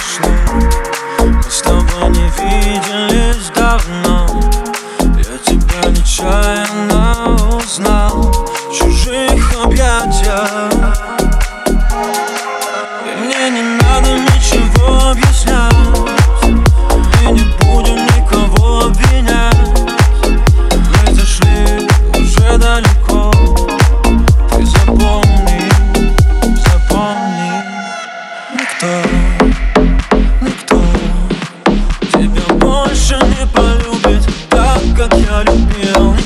прошло. Мы с тобой не виделись давно. Я тебя нечаянно узнал в чужих объятиях. И мне не надо ничего объяснять. Мы не будем никого обвинять. Мы зашли уже далеко. Ты запомни, запомни. Никто тебя больше не полюбит так, как я любил.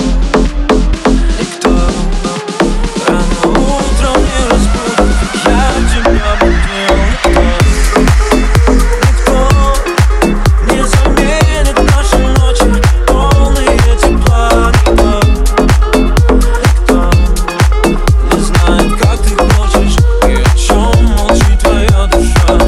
Никто рано утром не разбудит, как я тебя будил. Никто не заменит наши ночи, полные тепла. Никто не знает, как ты хочешь и о чем молчит твоя душа.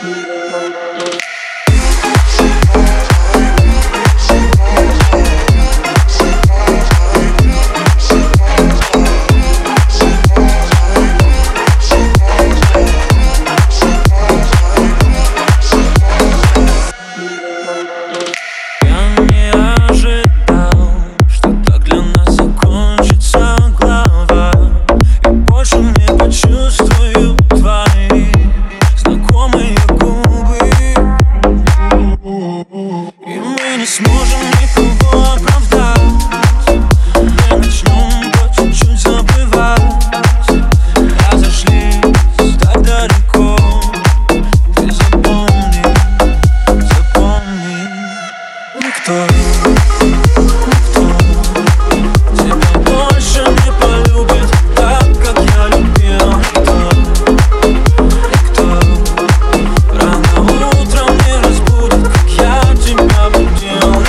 Не сможем никого оправдать. Мы начнем по чуть-чуть забывать. Разошлись так далеко. Ты запомни, запомни. Никто тебя больше не полюбит так, как я любил. Никто рано утром не разбудит, как я тебя будил.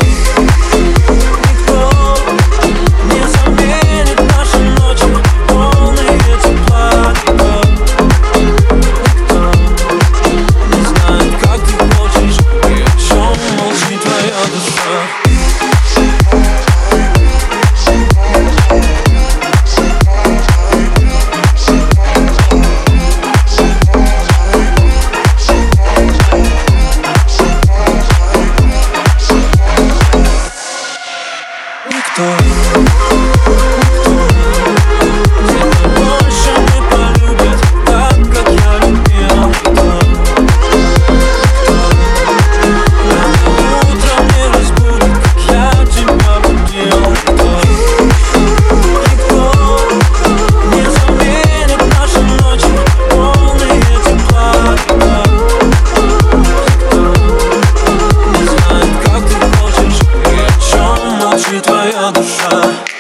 Никто тебя больше не полюбит так, как я любил. Рано утром не разбудит, как я тебя будил. Никто не заменит наши ночи, полные тепла. Никто не знает, как ты хочешь и о чем молчит твоя душа.